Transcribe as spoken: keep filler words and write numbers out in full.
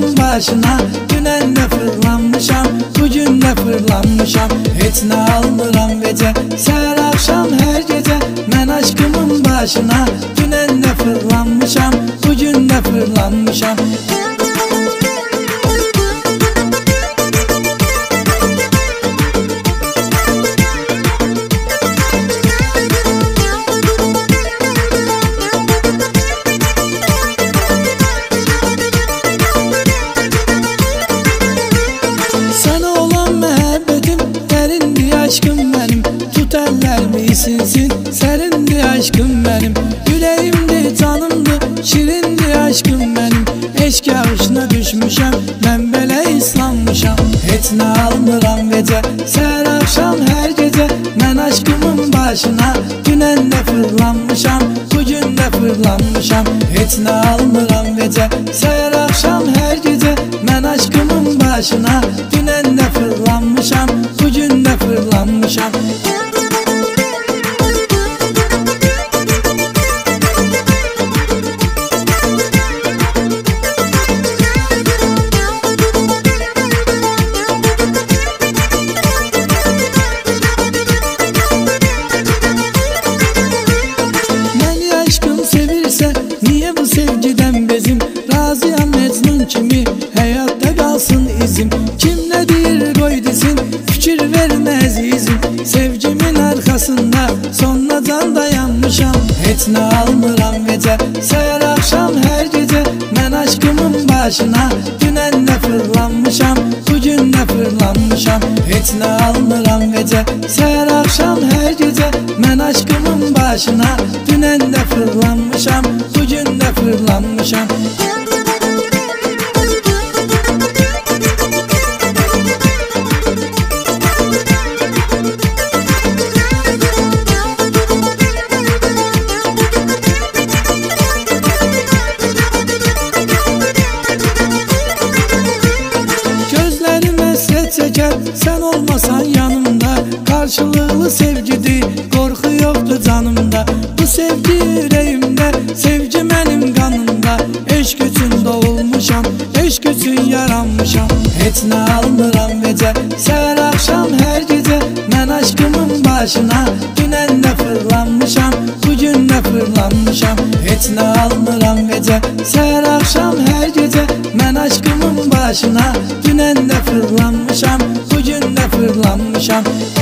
aşkımın başına. Dünen de fırlanmışam, bugün de fırlanmışam. Heç ne almıram gece, seher akşam her gece. Ben aşkımın başına. Dünen de fırlanmışam, bugün de fırlanmışam. Aşkım benim, tut ellerimi sinsin. Serindi aşkım benim, yüreğimdi, canımdı, şirindi aşkım benim. Eşk yağışına düşmüşem, ben böyle ıslanmışam. Heç ne almıram gece, seher akşam her gece. Ben aşkımın başına. Dünen de fırlanmışam, bugün de fırlanmışam. Heç ne almıram gece, seher akşam her gece. Ben aşkımın başına. Dünen de fırlanmışam, bugün de fırlanmışam. Beni aşkım sevirse niye bu sevgiden bezim? Razıyam Mecnun kimi, hayatta kalsın izim. Kim ne deyir koy desin, fikir vermez izim. Sevgimin arkasında sonuna can dayanmışam. Heç ne almıram gece, seher akşam her gece. Ben aşkımın başına. Dünen de fırlanmışam, bugün de fırlanmışam. Heç ne almıram gece, seher akşam her gece. Ben aşkımın başına. Dünen de fırlanmışam, bugün de fırlanmışam. Çeker, sen olmasan yanımda. Karşılıklı sevgidir, korku yoktu canımda. Bu sevgi yüreğimde, sevgi benim kanımda. Eşk için doğulmuşam, eşk için yaranmışam. Heç ne almıram gece, seher akşam her gece. Ben aşkımın başına. Dünen de fırlanmışam, bugün de fırlanmışam. Heç ne almıram gece, seher akşam her gece. Ben aşkımın başına. Dünen de fırlanmışam, bugün de fırlanmışam.